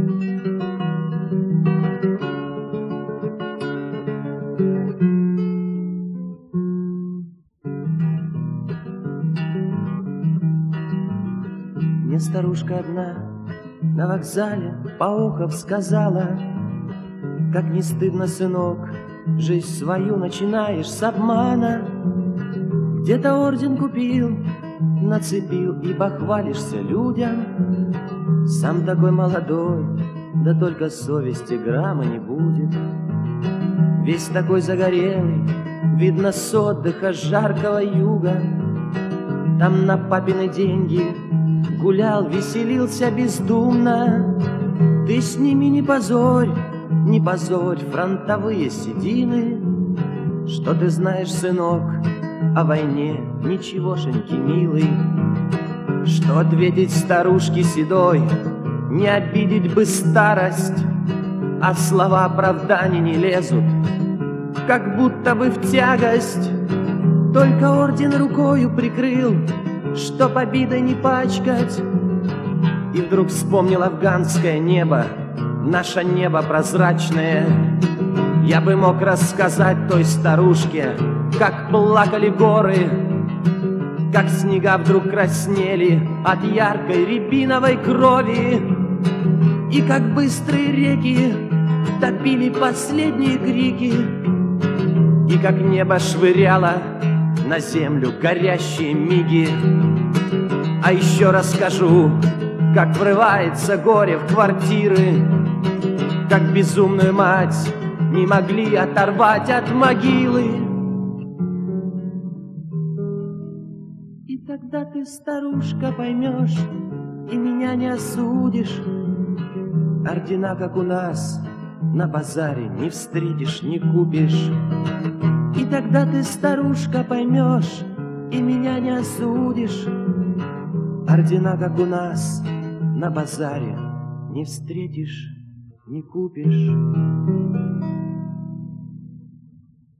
Мне старушка одна на вокзале поохов сказала: как не стыдно, сынок, жизнь свою начинаешь с обмана. Где-то орден купил, нацепил и похвалишься людям. Сам такой молодой, да только совести грамма не будет. Весь такой загорелый, видно с отдыха с жаркого юга. Там на папины деньги гулял, веселился бездумно. Ты с ними не позорь, не позорь фронтовые седины. Что ты знаешь, сынок, о войне, ничегошеньки, милый? Что ответить старушке седой, не обидеть бы старость, а слова оправданий не лезут, как будто бы в тягость. Только орден рукою прикрыл, чтоб обидой не пачкать. И вдруг вспомнил афганское небо, наше небо прозрачное. Я бы мог рассказать той старушке, как плакали горы, как снега вдруг краснели от яркой рябиновой крови, и как быстрые реки топили последние крики, и как небо швыряло на землю горящие миги. А еще расскажу, как врывается горе в квартиры, как безумную мать не могли оторвать от могилы. И тогда ты, старушка, поймешь и меня не осудишь. Ордена, как у нас, на базаре не встретишь, не купишь. И тогда ты, старушка, поймешь и меня не осудишь. Ордена, как у нас, на базаре не встретишь, не купишь.